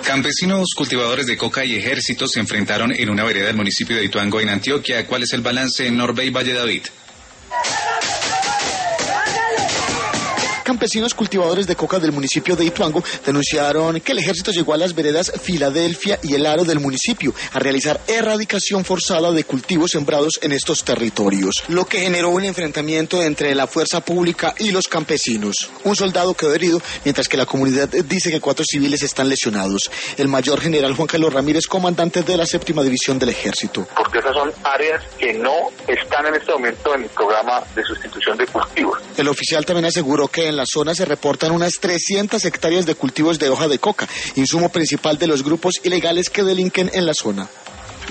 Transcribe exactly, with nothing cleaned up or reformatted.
Campesinos cultivadores de coca y ejércitos se enfrentaron en una vereda del municipio de Ituango, en Antioquia. ¿Cuál es el balance en Norbey Valle David? Campesinos cultivadores de coca del municipio de Ituango denunciaron que el ejército llegó a las veredas Filadelfia y El Aro del municipio a realizar erradicación forzada de cultivos sembrados en estos territorios, lo que generó un enfrentamiento entre la fuerza pública y los campesinos. Un soldado quedó herido, mientras que la comunidad dice que cuatro civiles están lesionados. El mayor general Juan Carlos Ramírez, comandante de la séptima división del ejército. Porque esas son áreas que no están en este momento en el programa de sustitución de cultivos. El oficial también aseguró que en la zona se reportan unas trescientas hectáreas de cultivos de hoja de coca, insumo principal de los grupos ilegales que delinquen en la zona.